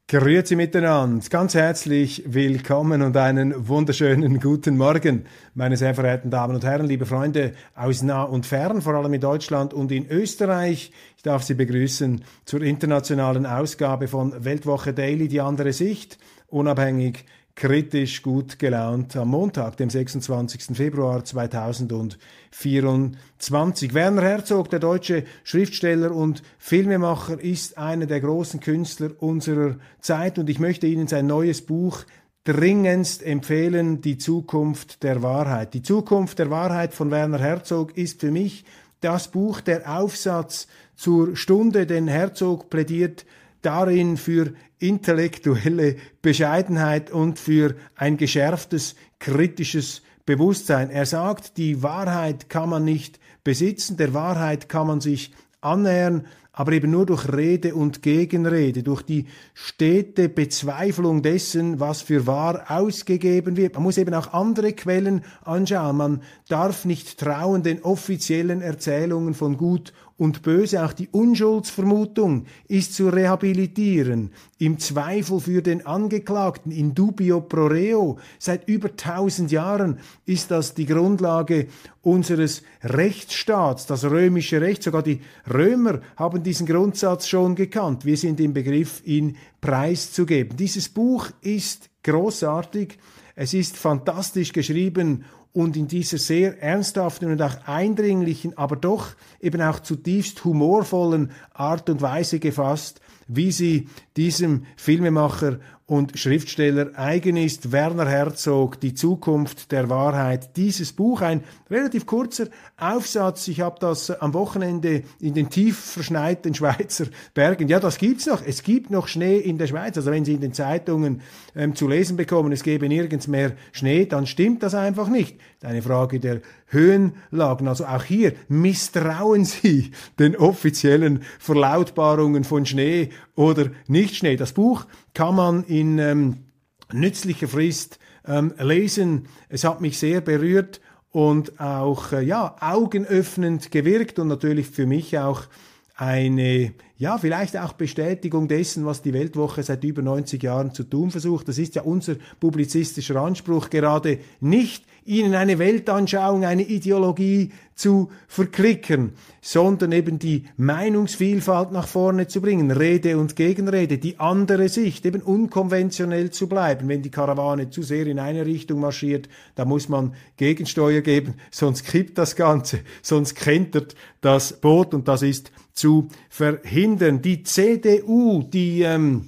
Grüezi miteinander, ganz herzlich willkommen und einen wunderschönen guten Morgen, meine sehr verehrten Damen und Herren, liebe Freunde aus nah und fern, vor allem in Deutschland und in Österreich. Ich darf Sie begrüßen zur internationalen Ausgabe von Weltwoche Daily, die andere Sicht, unabhängig, kritisch, gut gelaunt am Montag, dem 26. Februar 2024. Werner Herzog, der deutsche Schriftsteller und Filmemacher, ist einer der großen Künstler unserer Zeit und ich möchte Ihnen sein neues Buch dringendst empfehlen, Die Zukunft der Wahrheit. Die Zukunft der Wahrheit von Werner Herzog ist für mich das Buch, der Aufsatz zur Stunde, denn Herzog plädiert darin für intellektuelle Bescheidenheit und für ein geschärftes, kritisches Bewusstsein. Er sagt, die Wahrheit kann man nicht besitzen, der Wahrheit kann man sich annähern, aber eben nur durch Rede und Gegenrede, durch die stete Bezweiflung dessen, was für wahr ausgegeben wird. Man muss eben auch andere Quellen anschauen. Man darf nicht trauen den offiziellen Erzählungen von Gut und Böse. Auch die Unschuldsvermutung ist zu rehabilitieren. Im Zweifel für den Angeklagten, in dubio pro reo. Seit über 1000 Jahren ist das die Grundlage unseres Rechtsstaats, das römische Recht. Sogar die Römer haben diesen Grundsatz schon gekannt. Wir sind im Begriff, ihn preiszugeben. Dieses Buch ist großartig. Es ist fantastisch geschrieben und in dieser sehr ernsthaften und auch eindringlichen, aber doch eben auch zutiefst humorvollen Art und Weise gefasst, wie sie diesem Filmemacher und Schriftsteller eigen ist. Werner Herzog, Die Zukunft der Wahrheit. Dieses Buch, ein relativ kurzer Aufsatz. Ich habe das am Wochenende in den tief verschneiten Schweizer Bergen. Ja, das gibt's noch. Es gibt noch Schnee in der Schweiz. Also wenn Sie in den Zeitungen zu lesen bekommen, es gäbe nirgends mehr Schnee, dann stimmt das einfach nicht. Eine Frage der Höhenlagen. Also auch hier misstrauen Sie den offiziellen Verlautbarungen von Schnee oder nicht Schnee. Das Buch kann man in nützlicher Frist lesen. Es hat mich sehr berührt und auch augenöffnend gewirkt und natürlich für mich auch eine, vielleicht auch Bestätigung dessen, was die Weltwoche seit über 90 Jahren zu tun versucht. Das ist ja unser publizistischer Anspruch, gerade nicht Ihnen eine Weltanschauung, eine Ideologie zu verklicken, sondern eben die Meinungsvielfalt nach vorne zu bringen, Rede und Gegenrede, die andere Sicht, eben unkonventionell zu bleiben. Wenn die Karawane zu sehr in eine Richtung marschiert, da muss man Gegensteuer geben, sonst kippt das Ganze, sonst kentert das Boot und das ist zu verhindern. Die CDU, die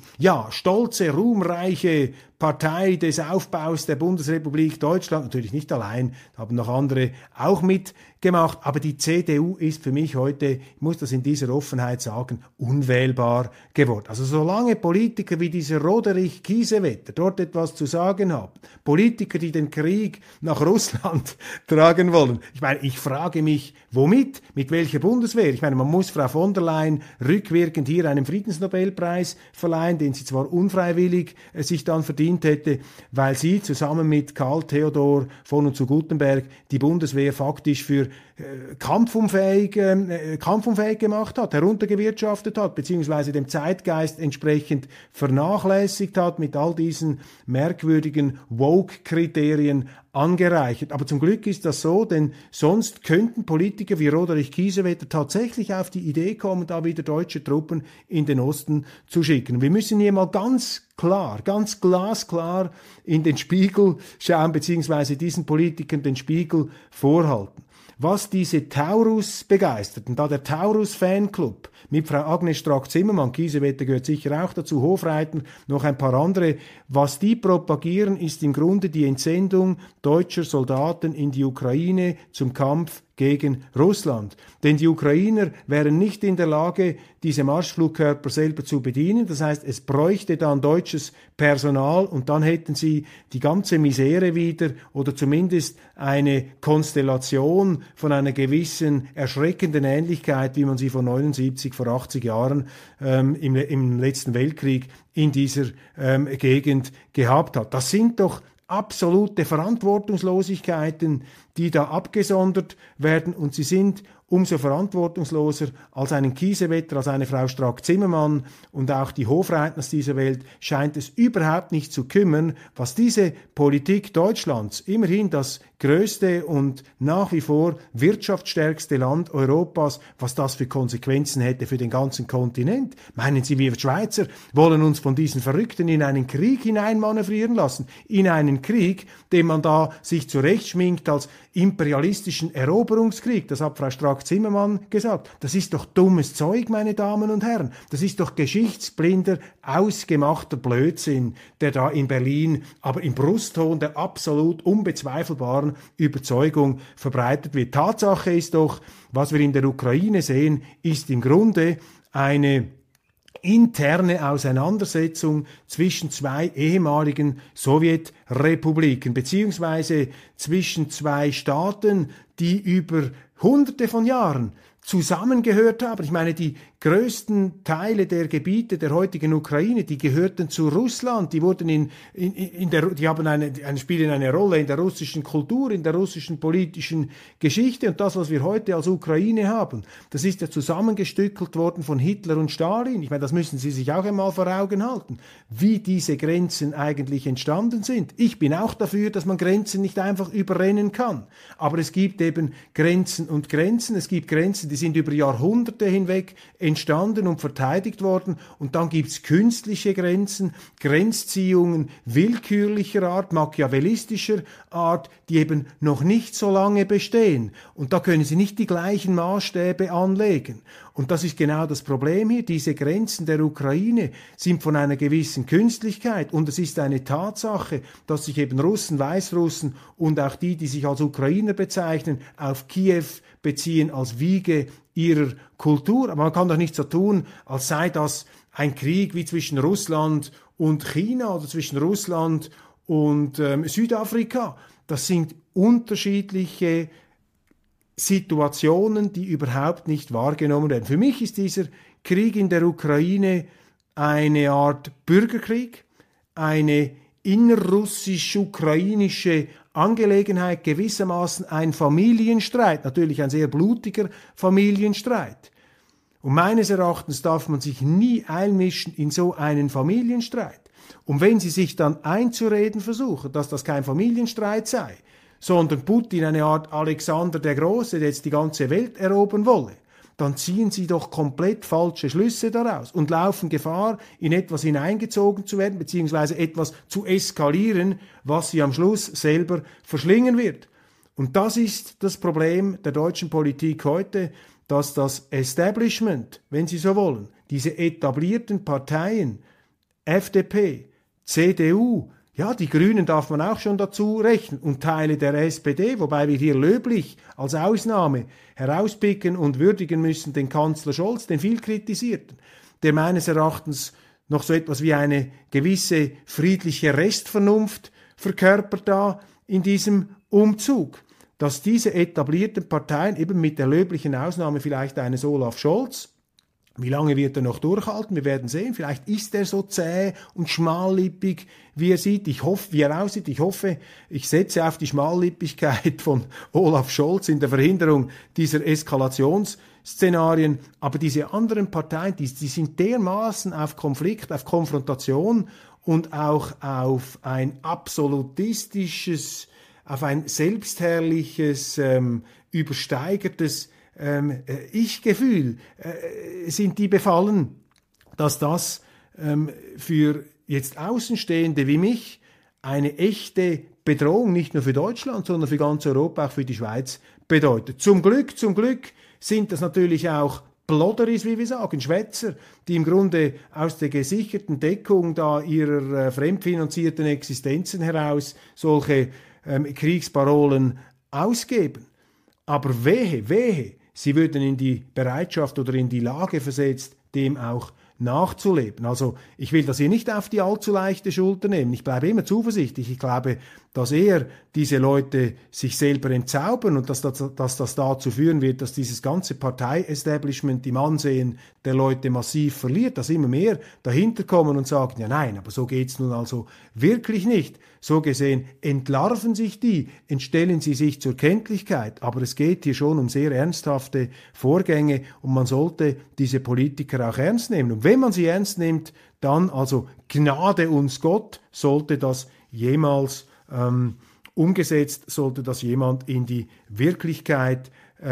stolze, ruhmreiche Partei des Aufbaus der Bundesrepublik Deutschland, natürlich nicht allein, da haben noch andere auch mitgemacht, aber die CDU ist für mich heute, ich muss das in dieser Offenheit sagen, unwählbar geworden. Also solange Politiker wie dieser Roderich Kiesewetter dort etwas zu sagen haben, Politiker, die den Krieg nach Russland tragen wollen, ich meine, ich frage mich, womit? Mit welcher Bundeswehr? Ich meine, man muss Frau von der Leyen rückwirkend hier einen Friedensnobelpreis verleihen, den sie zwar unfreiwillig sich dann verdient hätte, weil sie zusammen mit Karl Theodor von und zu Guttenberg die Bundeswehr faktisch für kampfunfähig gemacht hat, heruntergewirtschaftet hat, beziehungsweise dem Zeitgeist entsprechend vernachlässigt hat, mit all diesen merkwürdigen Woke-Kriterien angereichert. Aber zum Glück ist das so, denn sonst könnten Politiker wie Roderich Kiesewetter tatsächlich auf die Idee kommen, da wieder deutsche Truppen in den Osten zu schicken. Wir müssen hier mal ganz glasklar in den Spiegel schauen, beziehungsweise diesen Politikern den Spiegel vorhalten. Was diese Taurus-Begeisterten, da der Taurus-Fanclub mit Frau Agnes Strack-Zimmermann, Kiesewetter gehört sicher auch dazu, Hofreiter, noch ein paar andere, was die propagieren, ist im Grunde die Entsendung deutscher Soldaten in die Ukraine zum Kampf gegen Russland. Denn die Ukrainer wären nicht in der Lage, diese Marschflugkörper selber zu bedienen. Das heißt, es bräuchte dann deutsches Personal und dann hätten sie die ganze Misere wieder oder zumindest eine Konstellation von einer gewissen erschreckenden Ähnlichkeit, wie man sie vor 79, vor 80 Jahren im letzten Weltkrieg in dieser Gegend gehabt hat. Das sind doch absolute Verantwortungslosigkeiten, die da abgesondert werden, und sie sind umso verantwortungsloser, als einen Kiesewetter, als eine Frau Strack-Zimmermann und auch die Hofreitners dieser Welt scheint es überhaupt nicht zu kümmern, was diese Politik Deutschlands, immerhin das größte und nach wie vor wirtschaftsstärkste Land Europas, was das für Konsequenzen hätte für den ganzen Kontinent. Meinen Sie, wir Schweizer wollen uns von diesen Verrückten in einen Krieg hineinmanövrieren lassen? In einen Krieg, den man da sich zurechtschminkt als imperialistischen Eroberungskrieg? Das hat Frau Strack-Zimmermann gesagt. Das ist doch dummes Zeug, meine Damen und Herren. Das ist doch geschichtsblinder, ausgemachter Blödsinn, der da in Berlin, aber im Brustton der absolut unbezweifelbaren Überzeugung verbreitet wird. Tatsache ist doch, was wir in der Ukraine sehen, ist im Grunde eine interne Auseinandersetzung zwischen zwei ehemaligen Sowjetrepubliken, beziehungsweise zwischen zwei Staaten, die über Hunderte von Jahren zusammengehört haben. Ich meine, die größten Teile der Gebiete der heutigen Ukraine, die gehörten zu Russland, die wurden die haben spielen eine Rolle in der russischen Kultur, in der russischen politischen Geschichte, und das, was wir heute als Ukraine haben, das ist ja zusammengestückelt worden von Hitler und Stalin. Ich meine, das müssen Sie sich auch einmal vor Augen halten, wie diese Grenzen eigentlich entstanden sind. Ich bin auch dafür, dass man Grenzen nicht einfach überrennen kann, aber es gibt eben Grenzen und Grenzen. Es gibt Grenzen, die sind über Jahrhunderte hinweg entstanden und verteidigt worden, und dann gibt's künstliche Grenzen, Grenzziehungen willkürlicher Art, machiavellistischer Art, die eben noch nicht so lange bestehen, und da können Sie nicht die gleichen Maßstäbe anlegen. Und das ist genau das Problem hier. Diese Grenzen der Ukraine sind von einer gewissen Künstlichkeit, und es ist eine Tatsache, dass sich eben Russen, Weißrussen und auch die, die sich als Ukrainer bezeichnen, auf Kiew beziehen als Wiege ihrer Kultur. Aber man kann doch nicht so tun, als sei das ein Krieg wie zwischen Russland und China oder zwischen Russland und Südafrika. Das sind unterschiedliche Situationen, die überhaupt nicht wahrgenommen werden. Für mich ist dieser Krieg in der Ukraine eine Art Bürgerkrieg, eine innerrussisch-ukrainische Angelegenheit, gewissermaßen ein Familienstreit, natürlich ein sehr blutiger Familienstreit. Und meines Erachtens darf man sich nie einmischen in so einen Familienstreit. Und wenn Sie sich dann einzureden versuchen, dass das kein Familienstreit sei, sondern Putin eine Art Alexander der Große, der jetzt die ganze Welt erobern wolle, dann ziehen Sie doch komplett falsche Schlüsse daraus und laufen Gefahr, in etwas hineingezogen zu werden, beziehungsweise etwas zu eskalieren, was Sie am Schluss selber verschlingen wird. Und das ist das Problem der deutschen Politik heute, dass das Establishment, wenn Sie so wollen, diese etablierten Parteien, FDP, CDU, ja, die Grünen darf man auch schon dazu rechnen und Teile der SPD, wobei wir hier löblich als Ausnahme herauspicken und würdigen müssen den Kanzler Scholz, den viel kritisierten, der meines Erachtens noch so etwas wie eine gewisse friedliche Restvernunft verkörpert da in diesem Umzug, dass diese etablierten Parteien eben mit der löblichen Ausnahme vielleicht eines Olaf Scholz, wie lange wird er noch durchhalten? Wir werden sehen. Vielleicht ist er so zäh und schmallippig, wie er aussieht. Ich hoffe, ich setze auf die Schmallippigkeit von Olaf Scholz in der Verhinderung dieser Eskalationsszenarien. Aber diese anderen Parteien, die sind dermaßen auf Konflikt, auf Konfrontation und auch auf ein absolutistisches, auf ein selbstherrliches, übersteigertes Ich-Gefühl sind die befallen, dass das für jetzt Außenstehende wie mich eine echte Bedrohung nicht nur für Deutschland, sondern für ganz Europa, auch für die Schweiz bedeutet. Zum Glück sind das natürlich auch Plodderis, wie wir sagen, Schwätzer, die im Grunde aus der gesicherten Deckung da ihrer fremdfinanzierten Existenzen heraus solche Kriegsparolen ausgeben. Aber wehe, sie würden in die Bereitschaft oder in die Lage versetzt, dem auch nachzuleben. Also ich will das hier nicht auf die allzu leichte Schulter nehmen. Ich bleibe immer zuversichtlich. Ich glaube, dass diese Leute sich selber entzaubern und dass das dazu führen wird, dass dieses ganze Partei-Establishment im Ansehen der Leute massiv verliert, dass immer mehr dahinter kommen und sagen, ja nein, aber so geht's nun also wirklich nicht. So gesehen entlarven sich die, entstellen sie sich zur Kenntlichkeit, aber es geht hier schon um sehr ernsthafte Vorgänge und man sollte diese Politiker auch ernst nehmen. Und wenn man sie ernst nimmt, dann, also Gnade uns Gott, sollte das jemals umgesetzt, sollte das jemand in die Wirklichkeit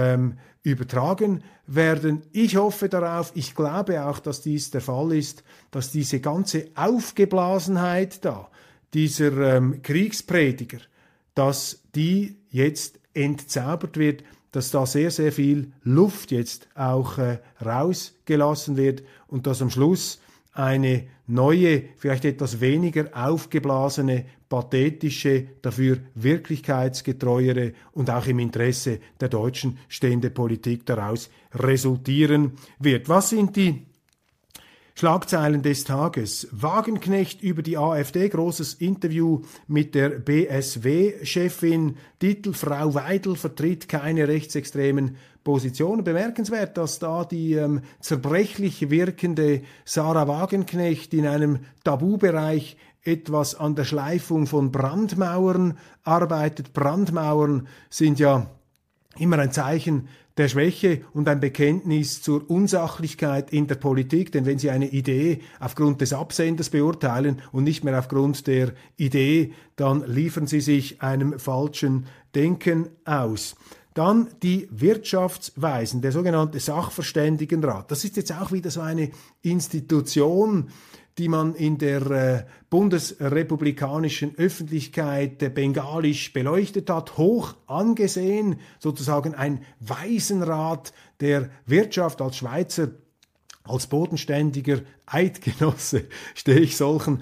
übertragen werden. Ich hoffe darauf, ich glaube auch, dass dies der Fall ist, dass diese ganze Aufgeblasenheit da, dieser Kriegsprediger, dass die jetzt entzaubert wird, dass da sehr, sehr viel Luft jetzt auch rausgelassen wird und dass am Schluss eine neue, vielleicht etwas weniger aufgeblasene, pathetische, dafür wirklichkeitsgetreuere und auch im Interesse der Deutschen stehende Politik daraus resultieren wird. Was sind die Schlagzeilen des Tages? Wagenknecht über die AfD, großes Interview mit der BSW-Chefin, Titel: Frau Weidel vertritt keine rechtsextremen Positionen. Bemerkenswert, dass da die zerbrechlich wirkende Sarah Wagenknecht in einem Tabubereich etwas an der Schleifung von Brandmauern arbeitet. Brandmauern sind ja immer ein Zeichen der Schwäche und ein Bekenntnis zur Unsachlichkeit in der Politik, denn wenn Sie eine Idee aufgrund des Absenders beurteilen und nicht mehr aufgrund der Idee, dann liefern Sie sich einem falschen Denken aus. Dann die Wirtschaftsweisen, der sogenannte Sachverständigenrat. Das ist jetzt auch wieder so eine Institution, die man in der bundesrepublikanischen Öffentlichkeit bengalisch beleuchtet hat, hoch angesehen, sozusagen ein Waisenrat der Wirtschaft. Als Schweizer, als bodenständiger Eidgenosse stehe ich solchen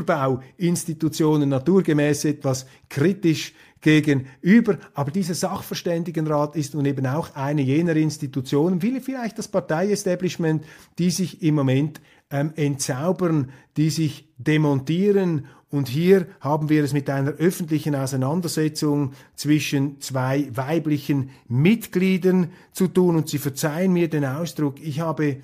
Überbauinstitutionen naturgemäß etwas kritisch gegenüber, aber dieser Sachverständigenrat ist nun eben auch eine jener Institutionen, vielleicht das Parteiestablishment, die sich im Moment entzaubern, die sich demontieren. Und hier haben wir es mit einer öffentlichen Auseinandersetzung zwischen zwei weiblichen Mitgliedern zu tun. Und Sie verzeihen mir den Ausdruck, ich habe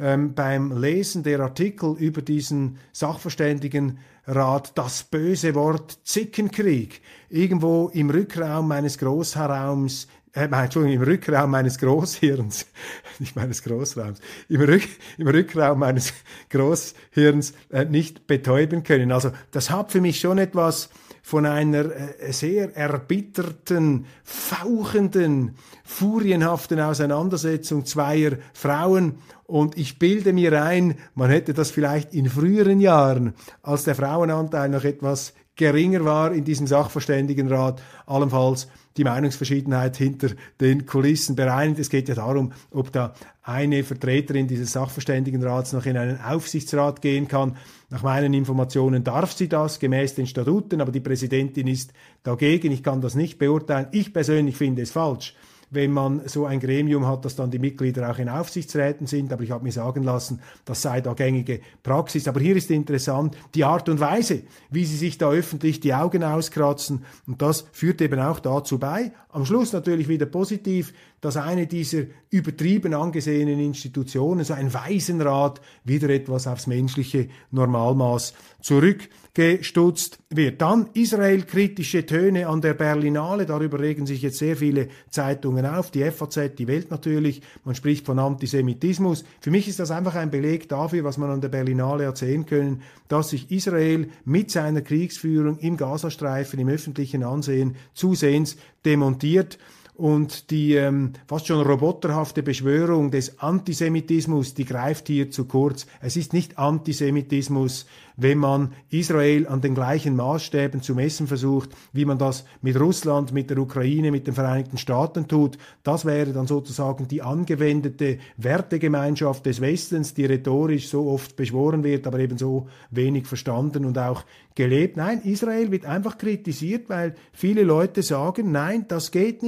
beim Lesen der Artikel über diesen Sachverständigenrat das böse Wort Zickenkrieg irgendwo im Rückraum meines Großraums, im Rückraum meines Großhirns, nicht meines Großraums, im Rückraum meines Großhirns nicht betäuben können. Also das hat für mich schon etwas von einer sehr erbitterten, fauchenden, furienhaften Auseinandersetzung zweier Frauen. Und ich bilde mir ein, man hätte das vielleicht in früheren Jahren, als der Frauenanteil noch etwas geringer war in diesem Sachverständigenrat, allenfalls die Meinungsverschiedenheit hinter den Kulissen bereinigt. Es geht ja darum, ob da eine Vertreterin dieses Sachverständigenrats noch in einen Aufsichtsrat gehen kann. Nach meinen Informationen darf sie das, gemäß den Statuten, aber die Präsidentin ist dagegen. Ich kann das nicht beurteilen. Ich persönlich finde es falsch, wenn man so ein Gremium hat, dass dann die Mitglieder auch in Aufsichtsräten sind. Aber ich habe mir sagen lassen, das sei da gängige Praxis. Aber hier ist interessant die Art und Weise, wie sie sich da öffentlich die Augen auskratzen. Und das führt eben auch dazu bei, am Schluss natürlich wieder positiv, dass eine dieser übertrieben angesehenen Institutionen, so ein Waisenrat, wieder etwas aufs menschliche Normalmaß zurückgestutzt wird. Dann Israel-kritische Töne an der Berlinale, darüber regen sich jetzt sehr viele Zeitungen auf, die FAZ, die Welt natürlich, man spricht von Antisemitismus. Für mich ist das einfach ein Beleg dafür, was man an der Berlinale hat sehen können, dass sich Israel mit seiner Kriegsführung im Gazastreifen, im öffentlichen Ansehen zusehends demontiert. Und die fast schon roboterhafte Beschwörung des Antisemitismus, die greift hier zu kurz. Es ist nicht Antisemitismus, wenn man Israel an den gleichen Maßstäben zu messen versucht, wie man das mit Russland, mit der Ukraine, mit den Vereinigten Staaten tut. Das wäre dann sozusagen die angewendete Wertegemeinschaft des Westens, die rhetorisch so oft beschworen wird, aber eben so wenig verstanden und auch gelebt. Nein, Israel wird einfach kritisiert, weil viele Leute sagen, nein, das geht nicht.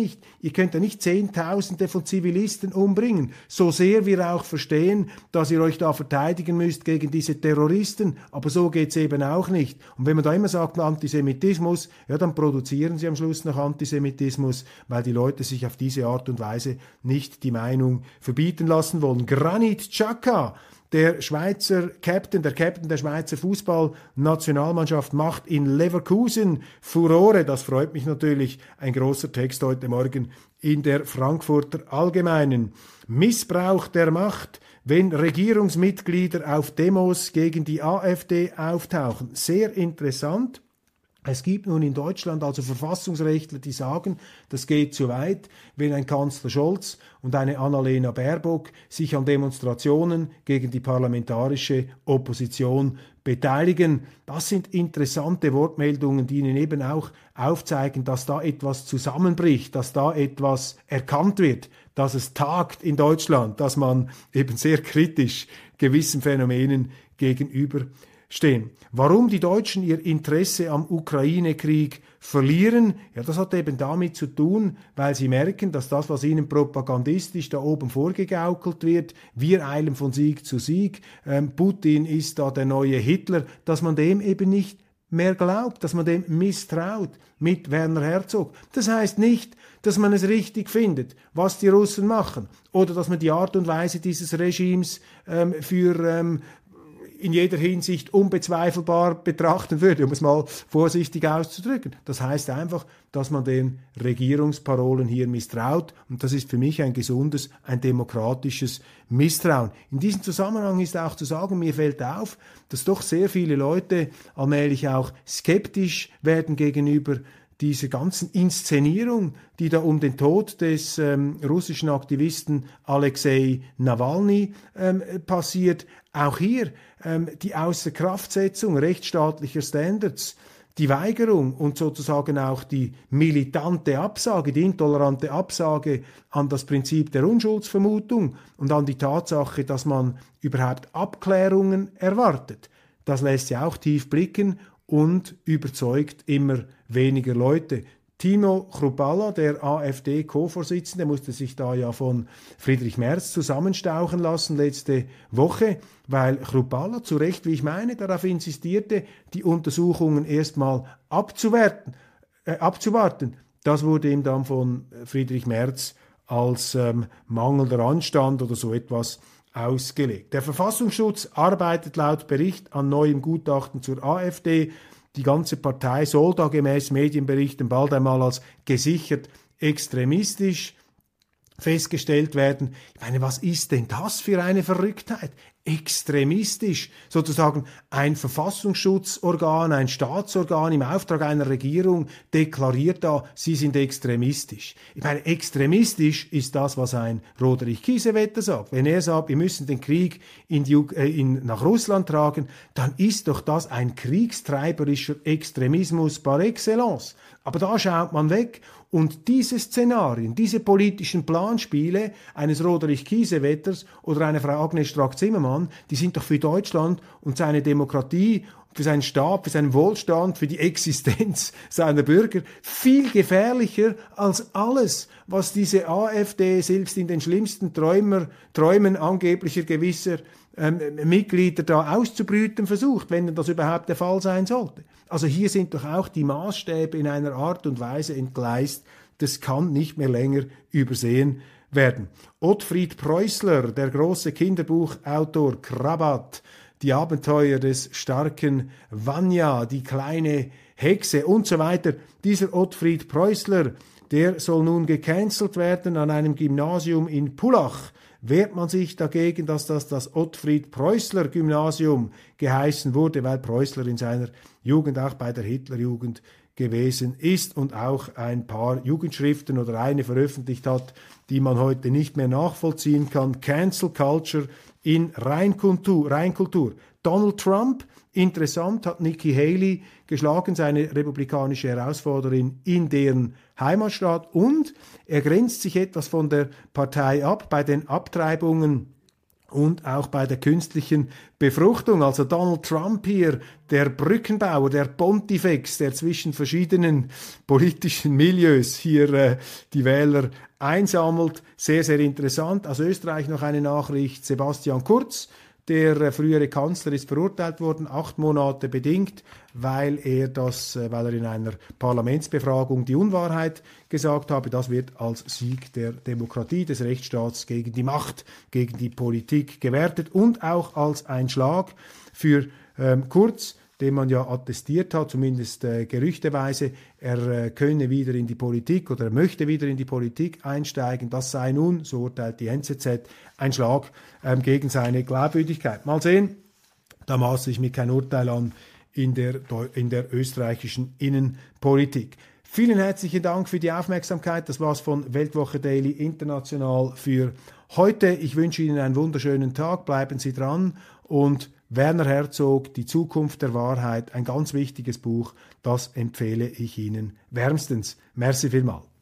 Ihr könnt ja nicht Zehntausende von Zivilisten umbringen, so sehr wir auch verstehen, dass ihr euch da verteidigen müsst gegen diese Terroristen, aber so geht's eben auch nicht. Und wenn man da immer sagt Antisemitismus, ja, dann produzieren sie am Schluss noch Antisemitismus, weil die Leute sich auf diese Art und Weise nicht die Meinung verbieten lassen wollen. Granit Xhaka, der Schweizer Captain, der Captain der Schweizer Fußballnationalmannschaft, macht in Leverkusen Furore. Das freut mich natürlich. Ein großer Text heute Morgen in der Frankfurter Allgemeinen. Missbrauch der Macht, wenn Regierungsmitglieder auf Demos gegen die AfD auftauchen. Sehr interessant. Es gibt nun in Deutschland also Verfassungsrechtler, die sagen, das geht zu weit, wenn ein Kanzler Scholz und eine Annalena Baerbock sich an Demonstrationen gegen die parlamentarische Opposition beteiligen. Das sind interessante Wortmeldungen, die Ihnen eben auch aufzeigen, dass da etwas zusammenbricht, dass da etwas erkannt wird, dass es tagt in Deutschland, dass man eben sehr kritisch gewissen Phänomenen gegenüberstehen. Warum die Deutschen ihr Interesse am Ukraine-Krieg verlieren? Ja, das hat eben damit zu tun, weil sie merken, dass das, was ihnen propagandistisch da oben vorgegaukelt wird, wir eilen von Sieg zu Sieg, Putin ist da der neue Hitler, dass man dem eben nicht mehr glaubt, dass man dem misstraut mit Werner Herzog. Das heißt nicht, dass man es richtig findet, was die Russen machen, oder dass man die Art und Weise dieses Regimes für in jeder Hinsicht unbezweifelbar betrachten würde, um es mal vorsichtig auszudrücken. Das heißt einfach, dass man den Regierungsparolen hier misstraut, und das ist für mich ein gesundes, ein demokratisches Misstrauen. In diesem Zusammenhang ist auch zu sagen, mir fällt auf, dass doch sehr viele Leute allmählich auch skeptisch werden gegenüber diese ganzen Inszenierung, die da um den Tod des russischen Aktivisten Alexei Nawalny passiert. Auch hier die Außerkraftsetzung rechtsstaatlicher Standards, die Weigerung und sozusagen auch die militante Absage, die intolerante Absage an das Prinzip der Unschuldsvermutung und an die Tatsache, dass man überhaupt Abklärungen erwartet. Das lässt ja auch tief blicken und überzeugt immer weniger Leute. Timo Chrupalla, der AfD-Co-Vorsitzende, musste sich da ja von Friedrich Merz zusammenstauchen lassen letzte Woche, weil Chrupalla zu Recht, wie ich meine, darauf insistierte, die Untersuchungen erstmal abzuwarten. Das wurde ihm dann von Friedrich Merz als mangelnder Anstand oder so etwas ausgelegt. Der Verfassungsschutz arbeitet laut Bericht an neuem Gutachten zur AfD. Die ganze Partei soll da gemäß Medienberichten bald einmal als gesichert extremistisch festgestellt werden. Ich meine, was ist denn das für eine Verrücktheit? Extremistisch, sozusagen ein Verfassungsschutzorgan, ein Staatsorgan im Auftrag einer Regierung deklariert da, sie sind extremistisch. Ich meine, extremistisch ist das, was ein Roderich Kiesewetter sagt. Wenn er sagt, wir müssen den Krieg nach Russland tragen, dann ist doch das ein kriegstreiberischer Extremismus par excellence. Aber da schaut man weg. Und diese Szenarien, diese politischen Planspiele eines Roderich Kiesewetters oder einer Frau Agnes Strack-Zimmermann, die sind doch für Deutschland und seine Demokratie, für seinen Staat, für seinen Wohlstand, für die Existenz seiner Bürger viel gefährlicher als alles, was diese AfD selbst in den schlimmsten Träumen angeblicher gewisser Mitglieder da auszubrüten versucht, wenn das überhaupt der Fall sein sollte. Also hier sind doch auch die Maßstäbe in einer Art und Weise entgleist, das kann nicht mehr länger übersehen werden. Ottfried Preußler, der große Kinderbuchautor Krabat, die Abenteuer des starken Vanya, die kleine Hexe und so weiter. Dieser Ottfried Preußler, der soll nun gecancelt werden an einem Gymnasium in Pullach. Wehrt man sich dagegen, dass das Ottfried-Preußler-Gymnasium geheißen wurde, weil Preußler in seiner Jugend auch bei der Hitlerjugend gewesen ist und auch ein paar Jugendschriften oder eine veröffentlicht hat, die man heute nicht mehr nachvollziehen kann. Cancel Culture in Reinkultur. Donald Trump, interessant, hat Nikki Haley geschlagen, seine republikanische Herausforderin in deren Heimatstaat, und er grenzt sich etwas von der Partei ab bei den Abtreibungen und auch bei der künstlichen Befruchtung. Also Donald Trump hier, der Brückenbauer, der Pontifex, der zwischen verschiedenen politischen Milieus hier die Wähler einsammelt. Sehr, sehr interessant. Aus Österreich noch eine Nachricht. Sebastian Kurz, der frühere Kanzler, ist verurteilt worden, 8 Monate bedingt, weil er in einer Parlamentsbefragung die Unwahrheit gesagt habe. Das wird als Sieg der Demokratie, des Rechtsstaats gegen die Macht, gegen die Politik gewertet und auch als ein Schlag für Kurz, den man ja attestiert hat, zumindest gerüchteweise, er könne wieder in die Politik oder er möchte wieder in die Politik einsteigen. Das sei nun, so urteilt die NZZ, ein Schlag gegen seine Glaubwürdigkeit. Mal sehen, da maße ich mir kein Urteil an in der österreichischen Innenpolitik. Vielen herzlichen Dank für die Aufmerksamkeit. Das war's von Weltwoche Daily International für heute. Ich wünsche Ihnen einen wunderschönen Tag. Bleiben Sie dran und Werner Herzog, Die Zukunft der Wahrheit, ein ganz wichtiges Buch, das empfehle ich Ihnen wärmstens. Merci vielmals.